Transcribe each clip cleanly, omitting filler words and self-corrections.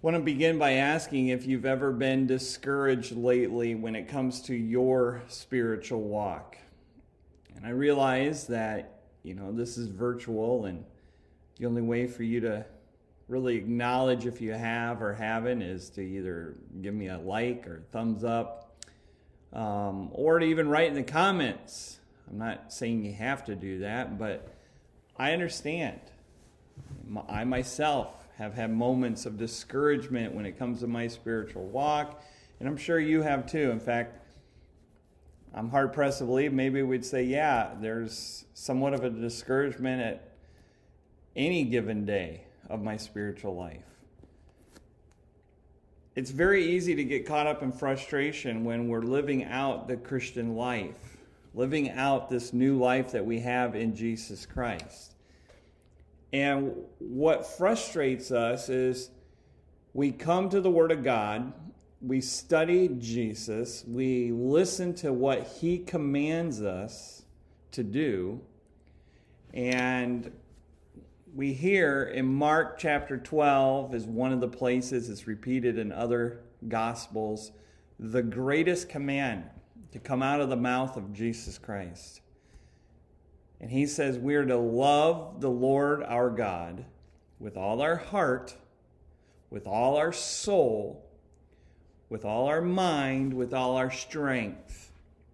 want to begin by asking if you've ever been discouraged lately when it comes to your spiritual walk. And I realize that, this is virtual, and the only way for you to really acknowledge if you have or haven't is to either give me a like or thumbs up, or to even write in the comments. I'm not saying you have to do that, but I understand. I myself have had moments of discouragement when it comes to my spiritual walk, and I'm sure you have too. In fact, I'm hard-pressed to believe maybe we'd say, yeah, there's somewhat of a discouragement at any given day of my spiritual life. It's very easy to get caught up in frustration when we're living out the Christian life, living out this new life that we have in Jesus Christ. And what frustrates us is we come to the Word of God, we study Jesus, we listen to what He commands us to do, and we hear in Mark chapter 12 is one of the places, it's repeated in other Gospels, the greatest command to come out of the mouth of Jesus Christ. And He says we are to love the Lord our God with all our heart, with all our soul, with all our mind, with all our strength.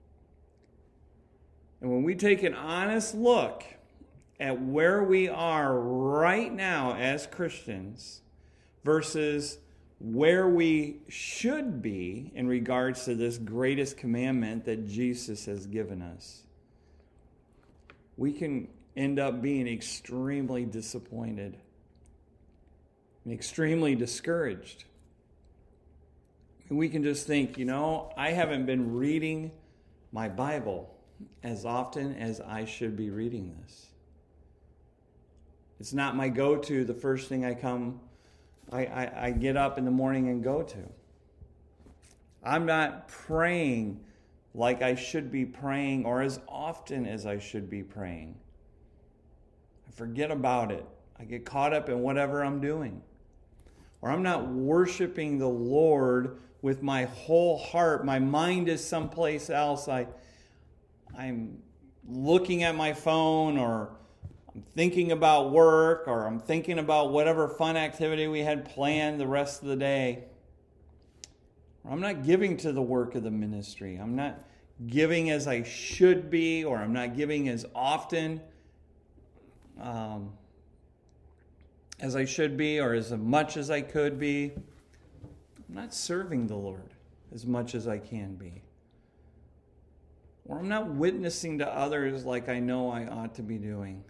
And when we take an honest look at where we are right now as Christians versus where we should be in regards to this greatest commandment that Jesus has given us, we can end up being extremely disappointed and extremely discouraged. And we can just think, I haven't been reading my Bible as often as I should be reading this. It's not my go-to, the first thing I get up in the morning and go to. I'm not praying like I should be praying or as often as I should be praying. I forget about it. I get caught up in whatever I'm doing. Or I'm not worshiping the Lord with my whole heart. My mind is someplace else. I'm looking at my phone, or I'm thinking about work, or I'm thinking about whatever fun activity we had planned the rest of the day. I'm not giving to the work of the ministry. I'm not giving as I should be, or I'm not giving as often as I should be, or as much as I could be. I'm not serving the Lord as much as I can be. Or I'm not witnessing to others like I know I ought to be doing.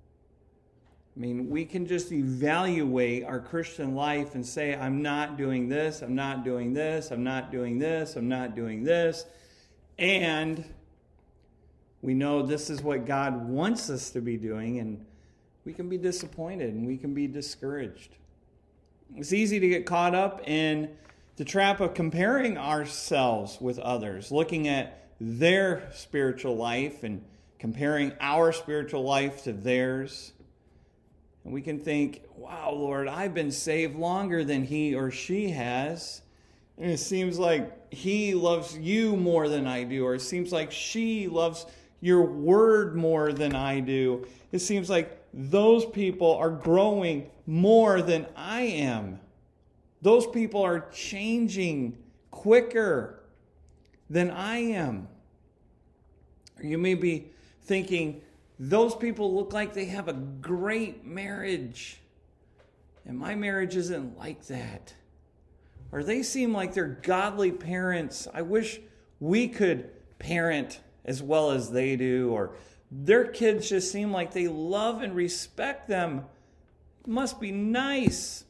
We can just evaluate our Christian life and say, I'm not doing this, I'm not doing this, I'm not doing this, I'm not doing this. And we know this is what God wants us to be doing, and we can be disappointed and we can be discouraged. It's easy to get caught up in the trap of comparing ourselves with others, looking at their spiritual life and comparing our spiritual life to theirs. And we can think, wow, Lord, I've been saved longer than he or she has. And it seems like he loves you more than I do. Or it seems like she loves your word more than I do. It seems like those people are growing more than I am. Those people are changing quicker than I am. Or you may be thinking, those people look like they have a great marriage, and my marriage isn't like that. Or they seem like they're godly parents. I wish we could parent as well as they do. Or their kids just seem like they love and respect them. It must be nice.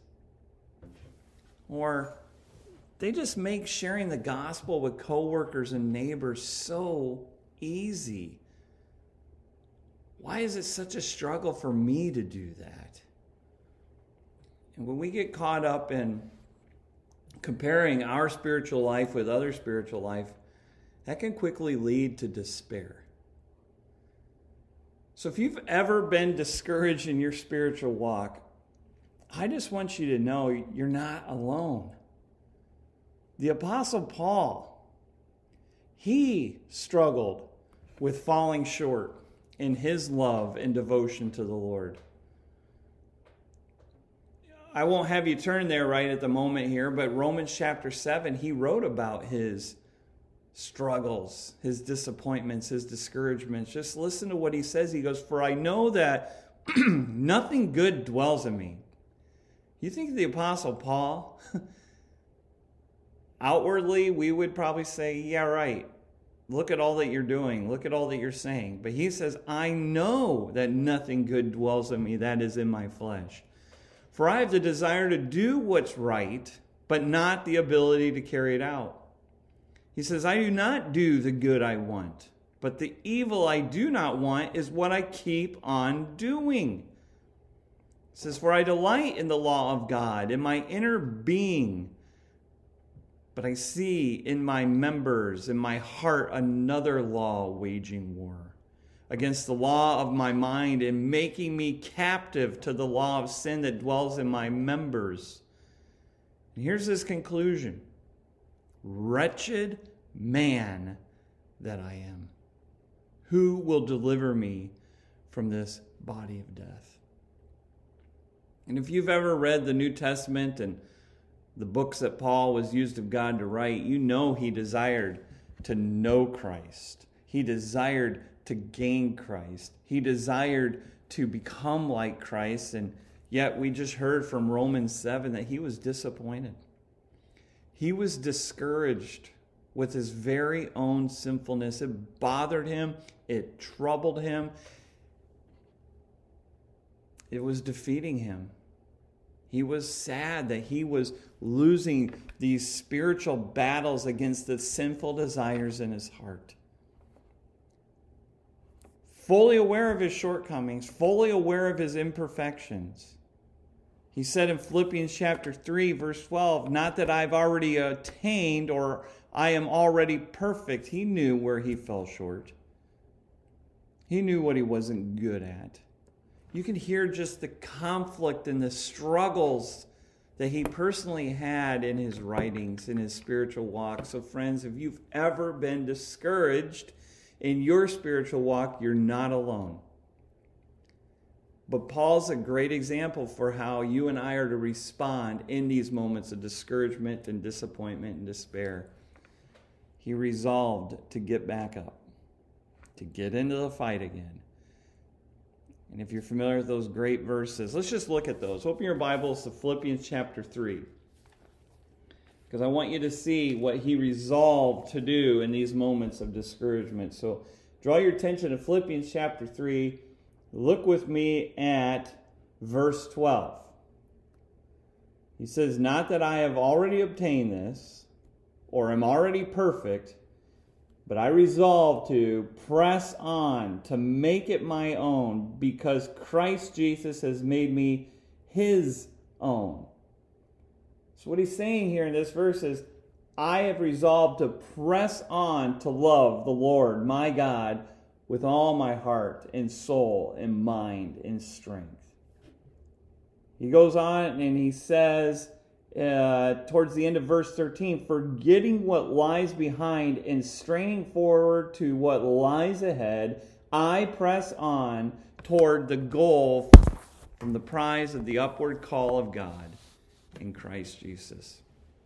Or they just make sharing the gospel with coworkers and neighbors so easy. Why is it such a struggle for me to do that? And when we get caught up in comparing our spiritual life with other spiritual life, that can quickly lead to despair. So if you've ever been discouraged in your spiritual walk, I just want you to know you're not alone. The Apostle Paul, he struggled with falling short in his love and devotion to the Lord. I won't have you turn there right at the moment here, but Romans chapter 7, he wrote about his struggles, his disappointments, his discouragements. Just listen to what he says. He goes, "For I know that nothing good dwells in me." You think the Apostle Paul, outwardly, we would probably say, yeah, right. Look at all that you're doing. Look at all that you're saying. But he says, I know that nothing good dwells in me, that is in my flesh. For I have the desire to do what's right, but not the ability to carry it out. He says, I do not do the good I want, but the evil I do not want is what I keep on doing. He says, for I delight in the law of God, in my inner being, but I see in my members, in my heart, another law waging war against the law of my mind and making me captive to the law of sin that dwells in my members. And here's his conclusion. Wretched man that I am. Who will deliver me from this body of death? And if you've ever read the New Testament and the books that Paul was used of God to write, you know he desired to know Christ. He desired to gain Christ. He desired to become like Christ. And yet we just heard from Romans 7 that he was disappointed. He was discouraged with his very own sinfulness. It bothered him. It troubled him. It was defeating him. He was sad that he was losing these spiritual battles against the sinful desires in his heart. Fully aware of his shortcomings, fully aware of his imperfections. He said in Philippians chapter 3, verse 12, not that I've already attained or I am already perfect. He knew where he fell short. He knew what he wasn't good at. You can hear just the conflict and the struggles that he personally had in his writings, in his spiritual walk. So friends, if you've ever been discouraged in your spiritual walk, you're not alone. But Paul's a great example for how you and I are to respond in these moments of discouragement and disappointment and despair. He resolved to get back up, to get into the fight again. And if you're familiar with those great verses, let's just look at those. Open your Bibles to Philippians chapter 3. Because I want you to see what he resolved to do in these moments of discouragement. So draw your attention to Philippians chapter 3. Look with me at verse 12. He says, not that I have already obtained this, or am already perfect, but I resolve to press on to make it my own because Christ Jesus has made me his own. So what he's saying here in this verse is, I have resolved to press on to love the Lord, my God, with all my heart and soul and mind and strength. He goes on and he says, towards the end of verse 13, forgetting what lies behind and straining forward to what lies ahead, I press on toward the goal from the prize of the upward call of God in Christ Jesus.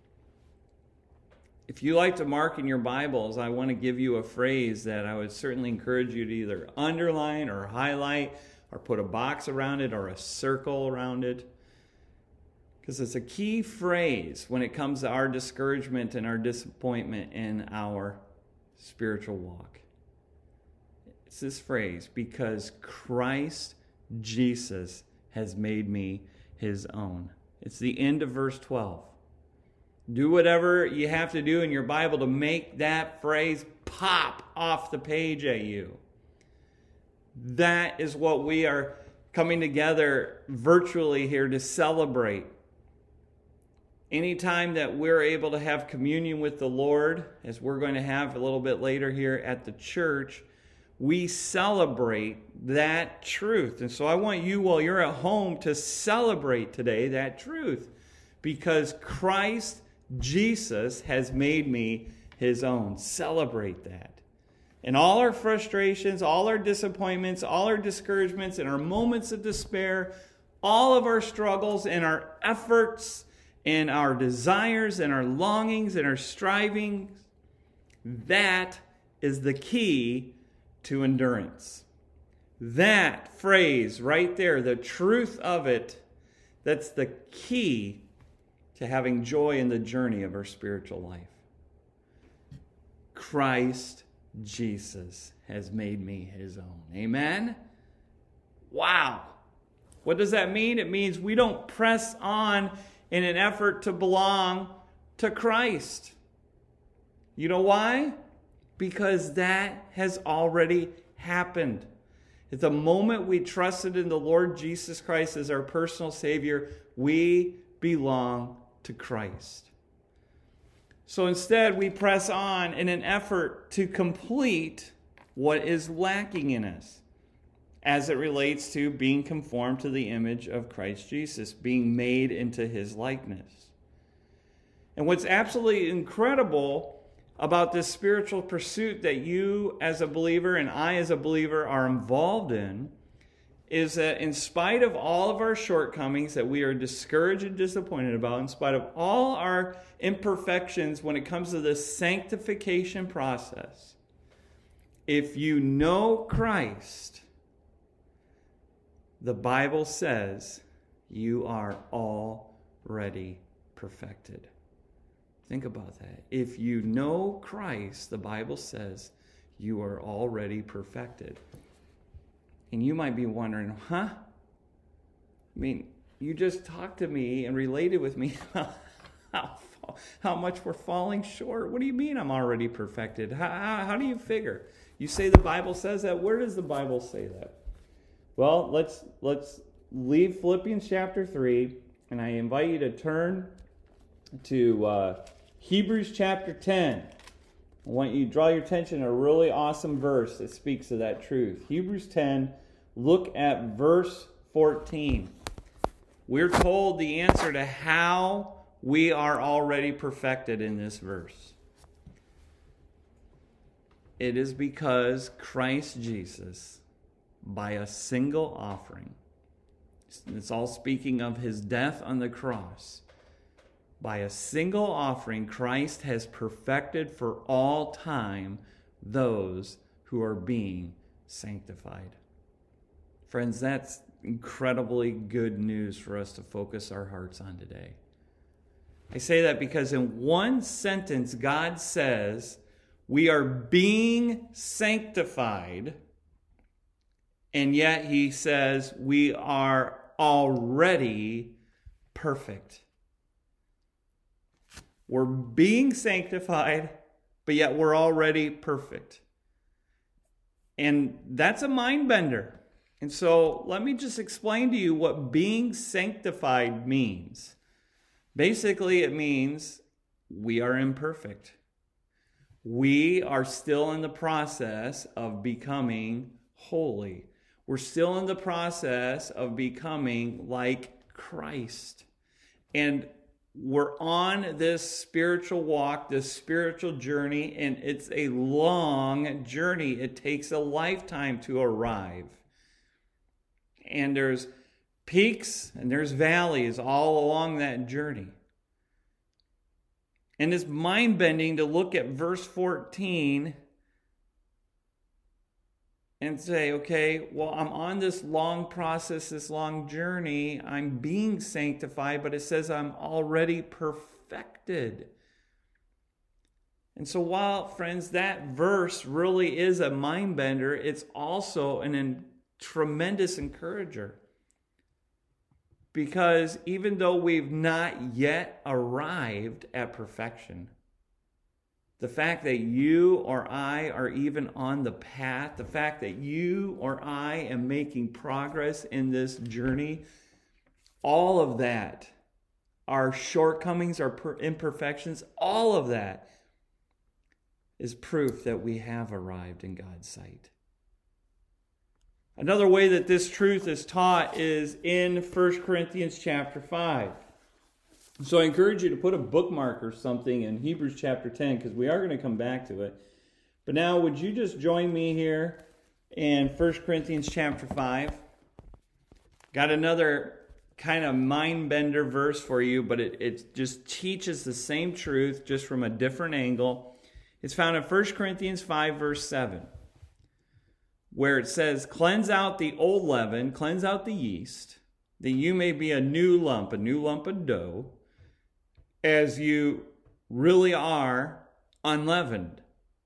If you like to mark in your Bibles, I want to give you a phrase that I would certainly encourage you to either underline or highlight or put a box around it or a circle around it. Because it's a key phrase when it comes to our discouragement and our disappointment in our spiritual walk. It's this phrase, because Christ Jesus has made me his own. It's the end of verse 12. Do whatever you have to do in your Bible to make that phrase pop off the page at you. That is what we are coming together virtually here to celebrate. Anytime that we're able to have communion with the Lord, as we're going to have a little bit later here at the church, we celebrate that truth. And so I want you, while you're at home, to celebrate today that truth, because Christ Jesus has made me his own. Celebrate that. And all our frustrations, all our disappointments, all our discouragements, and our moments of despair, all of our struggles and our efforts and our desires and our longings and our strivings, that is the key to endurance. That phrase right there, the truth of it, that's the key to having joy in the journey of our spiritual life. Christ Jesus has made me his own. Amen? Wow. What does that mean? It means we don't press on in an effort to belong to Christ. You know why? Because that has already happened. At the moment we trusted in the Lord Jesus Christ as our personal Savior, we belong to Christ. So instead, we press on in an effort to complete what is lacking in us as it relates to being conformed to the image of Christ Jesus, being made into his likeness. And what's absolutely incredible about this spiritual pursuit that you as a believer and I as a believer are involved in is that in spite of all of our shortcomings that we are discouraged and disappointed about, in spite of all our imperfections when it comes to this sanctification process, if you know Christ, the Bible says you are already perfected. Think about that. If you know Christ, the Bible says you are already perfected. And you might be wondering, I mean, you just talked to me and related with me about how much we're falling short. What do you mean I'm already perfected? How do you figure? You say the Bible says that. Where does the Bible say that? Well, let's leave Philippians chapter 3, and I invite you to turn to Hebrews chapter 10. I want you to draw your attention to a really awesome verse that speaks of that truth. Hebrews 10, look at verse 14. We're told the answer to how we are already perfected in this verse. It is because Christ Jesus, by a single offering, it's all speaking of his death on the cross, by a single offering, Christ has perfected for all time those who are being sanctified. Friends, that's incredibly good news for us to focus our hearts on today. I say that because in one sentence, God says we are being sanctified, and yet he says we are already perfect. We're being sanctified, but yet we're already perfect. And that's a mind bender. And so let me just explain to you what being sanctified means. Basically, it means we are imperfect. We are still in the process of becoming holy. We're still in the process of becoming like Christ. And we're on this spiritual walk, this spiritual journey, and it's a long journey. It takes a lifetime to arrive. And there's peaks and there's valleys all along that journey. And it's mind-bending to look at verse 14 and say, okay, well, I'm on this long process, this long journey. I'm being sanctified, but it says I'm already perfected. And so while, friends, that verse really is a mind bender, it's also a tremendous encourager. Because even though we've not yet arrived at perfection, the fact that you or I are even on the path, the fact that you or I am making progress in this journey, all of that, our shortcomings, our imperfections, all of that is proof that we have arrived in God's sight. Another way that this truth is taught is in 1 Corinthians chapter 5. So I encourage you to put a bookmark or something in Hebrews chapter 10, because we are going to come back to it. But now, would you just join me here in 1 Corinthians chapter 5? Got another kind of mind-bender verse for you, but it just teaches the same truth, just from a different angle. It's found in 1 Corinthians 5, verse 7, where it says, "Cleanse out the old leaven, cleanse out the yeast, that you may be a new lump of dough, as you really are unleavened."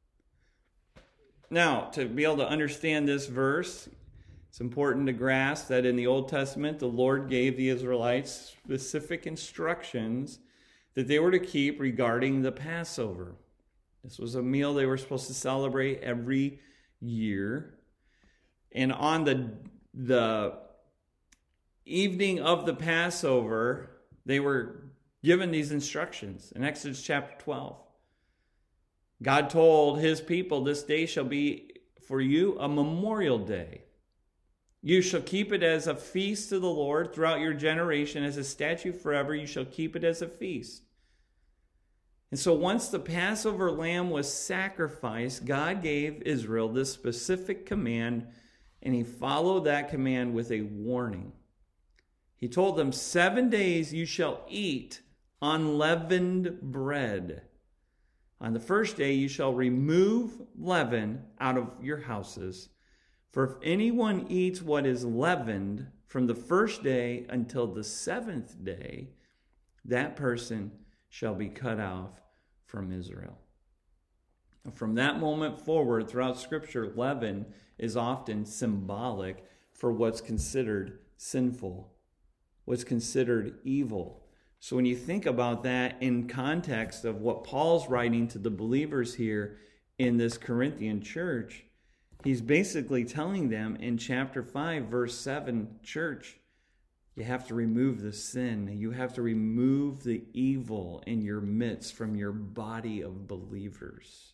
Now, to be able to understand this verse, it's important to grasp that in the Old Testament, the Lord gave the Israelites specific instructions that they were to keep regarding the Passover. This was a meal they were supposed to celebrate every year. And on the evening of the Passover, they were given these instructions in Exodus chapter 12. God told his people, "This day shall be for you a memorial day. You shall keep it as a feast to the Lord throughout your generation, as a statute forever. You shall keep it as a feast." And so once the Passover lamb was sacrificed, God gave Israel this specific command, and he followed that command with a warning. He told them, 7 days you shall eat unleavened bread. On the first day you shall remove leaven out of your houses. For if anyone eats what is leavened from the first day until the 7th day, that person shall be cut off from Israel. From that moment forward, throughout Scripture, leaven is often symbolic for what's considered sinful, what's considered evil. So when you think about that in context of what Paul's writing to the believers here in this Corinthian church, he's basically telling them in chapter 5, verse 7, church, you have to remove the sin. You have to remove the evil in your midst from your body of believers.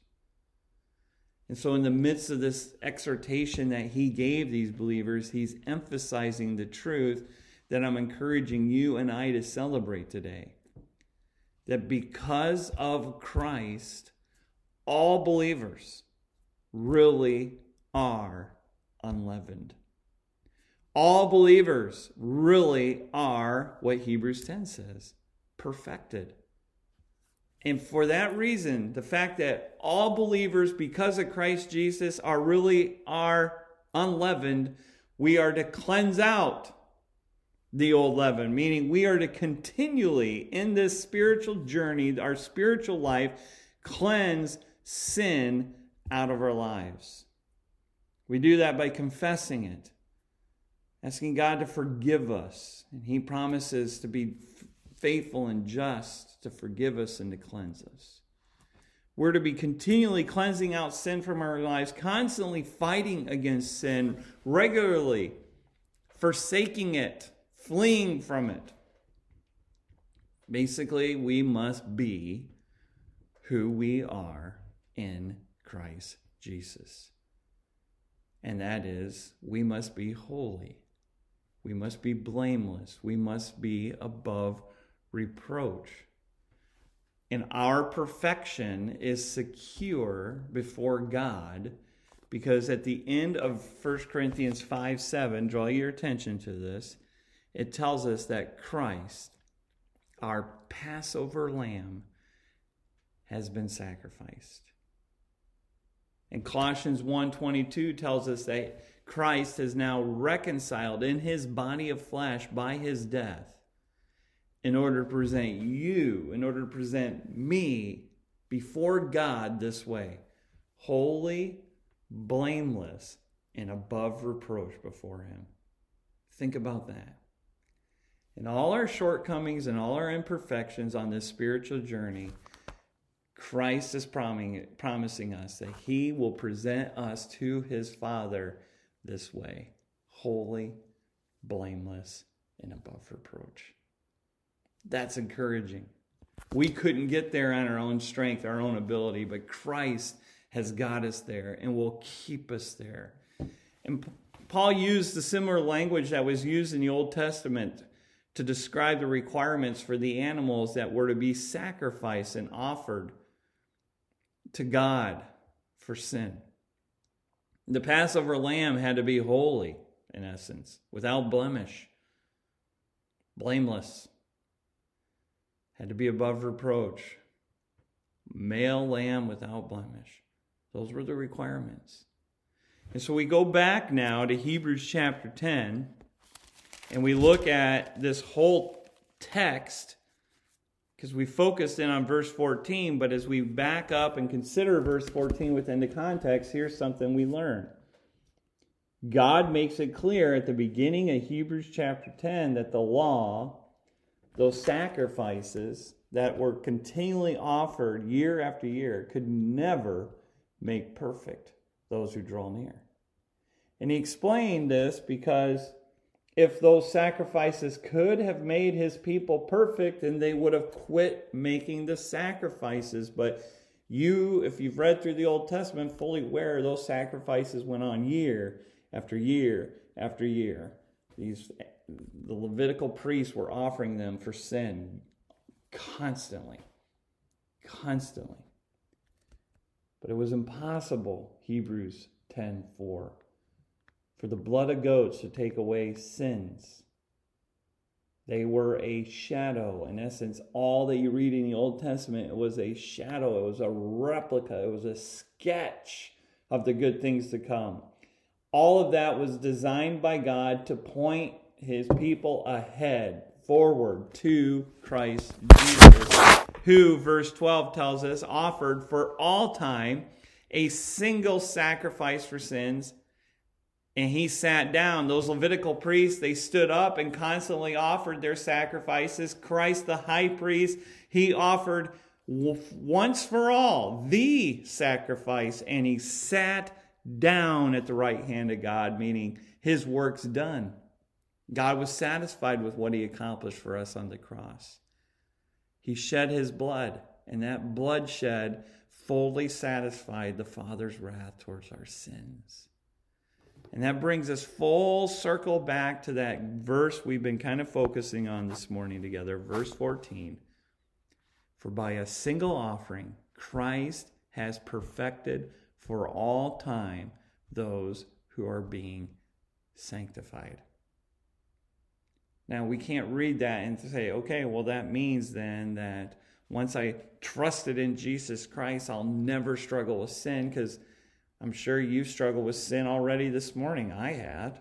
And so in the midst of this exhortation that he gave these believers, he's emphasizing the truth that I'm encouraging you and I to celebrate today. That because of Christ, all believers really are unleavened. All believers really are what Hebrews 10 says, perfected. And for that reason, the fact that all believers, because of Christ Jesus, are unleavened, we are to cleanse out the old leaven, meaning we are to continually, in this spiritual journey, our spiritual life, cleanse sin out of our lives. We do that by confessing it, asking God to forgive us. And he promises to be faithful and just to forgive us and to cleanse us. We're to be continually cleansing out sin from our lives, constantly fighting against sin, regularly forsaking it, fleeing from it. Basically, we must be who we are in Christ Jesus. And that is, we must be holy. We must be blameless. We must be above reproach. And our perfection is secure before God, because at the end of 1 Corinthians 5:7, draw your attention to this, it tells us that Christ, our Passover lamb, has been sacrificed. And Colossians 1:22 tells us that Christ is now reconciled in his body of flesh by his death in order to present you, in order to present me before God this way, holy, blameless, and above reproach before him. Think about that. In all our shortcomings and all our imperfections on this spiritual journey, Christ is promising us that he will present us to his Father this way, holy, blameless, and above reproach. That's encouraging. We couldn't get there on our own strength, our own ability, but Christ has got us there and will keep us there. And Paul used the similar language that was used in the Old Testament to describe the requirements for the animals that were to be sacrificed and offered to God for sin. The Passover lamb had to be holy, in essence, without blemish, blameless, had to be above reproach, male lamb without blemish. Those were the requirements. And so we go back now to Hebrews chapter 10, and we look at this whole text, because we focused in on verse 14, but as we back up and consider verse 14 within the context, here's something we learn. God makes it clear at the beginning of Hebrews chapter 10 that the law, those sacrifices that were continually offered year after year, could never make perfect those who draw near. And he explained this because if those sacrifices could have made his people perfect, then they would have quit making the sacrifices. But you, if you've read through the Old Testament, fully aware those sacrifices went on year after year after year. The Levitical priests were offering them for sin constantly. But it was impossible, Hebrews 10:4, for the blood of goats to take away sins. They were a shadow. In essence, all that you read in the Old Testament, it was a shadow. It was a replica. It was a sketch of the good things to come. All of that was designed by God to point his people ahead, forward to Christ Jesus, who, verse 12 tells us, offered for all time a single sacrifice for sins. And he sat down. Those Levitical priests, they stood up and constantly offered their sacrifices. Christ, the high priest, he offered once for all the sacrifice. And he sat down at the right hand of God, meaning his work's done. God was satisfied with what he accomplished for us on the cross. He shed his blood, and that bloodshed fully satisfied the Father's wrath towards our sins. And that brings us full circle back to that verse we've been kind of focusing on this morning together, verse 14. For by a single offering, Christ has perfected for all time those who are being sanctified. Now, we can't read that and say, okay, well, that means then that once I trusted in Jesus Christ, I'll never struggle with sin, because I'm sure you struggled with sin already this morning. I had.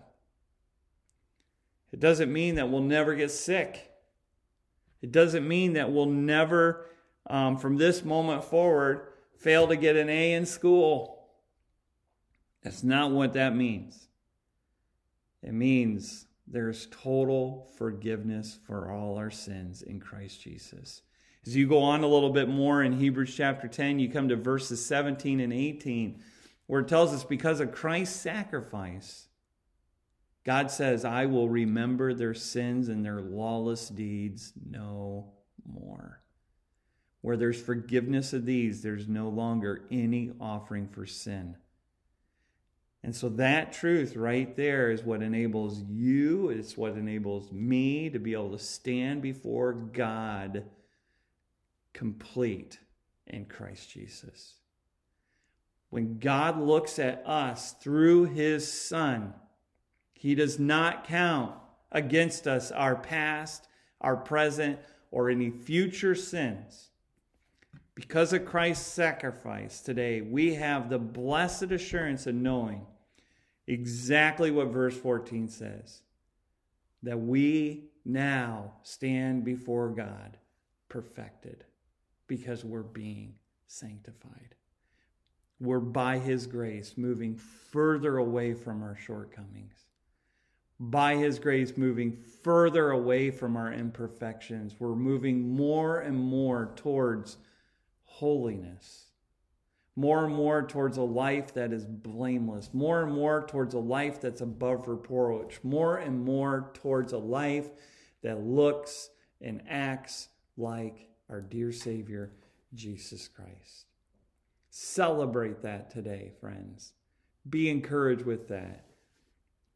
It doesn't mean that we'll never get sick. It doesn't mean that we'll never, from this moment forward, fail to get an A in school. That's not what that means. It means there's total forgiveness for all our sins in Christ Jesus. As you go on a little bit more in Hebrews chapter 10, you come to verses 17 and 18, where it tells us because of Christ's sacrifice, God says, I will remember their sins and their lawless deeds no more. Where there's forgiveness of these, there's no longer any offering for sin. And so that truth right there is what enables you, it's what enables me to be able to stand before God complete in Christ Jesus. When God looks at us through his Son, he does not count against us our past, our present, or any future sins. Because of Christ's sacrifice today, we have the blessed assurance of knowing exactly what verse 14 says, that we now stand before God perfected because we're being sanctified. We're by his grace moving further away from our shortcomings. By his grace moving further away from our imperfections. We're moving more and more towards holiness. More and more towards a life that is blameless. More and more towards a life that's above reproach. More and more towards a life that looks and acts like our dear Savior, Jesus Christ. Celebrate that today, friends. Be encouraged with that.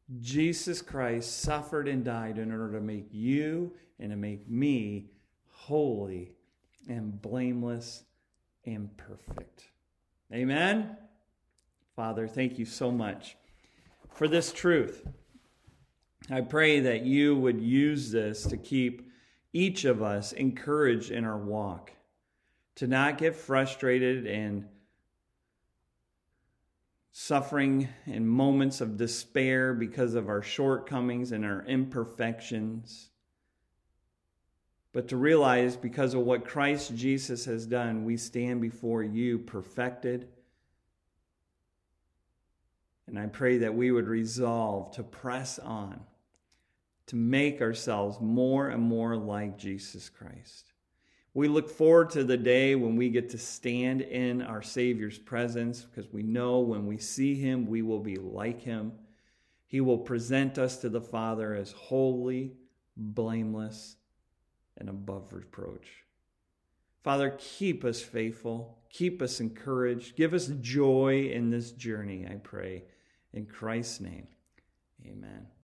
Jesus Christ suffered and died in order to make you and to make me holy and blameless and perfect. Amen? Father, thank you so much for this truth. I pray that you would use this to keep each of us encouraged in our walk, to not get frustrated and suffering in moments of despair because of our shortcomings and our imperfections, but to realize because of what Christ Jesus has done, we stand before you perfected. And I pray that we would resolve to press on, to make ourselves more and more like Jesus Christ. We look forward to the day when we get to stand in our Savior's presence, because we know when we see him, we will be like him. He will present us to the Father as holy, blameless, and above reproach. Father, keep us faithful, keep us encouraged, give us joy in this journey, I pray. In Christ's name, amen.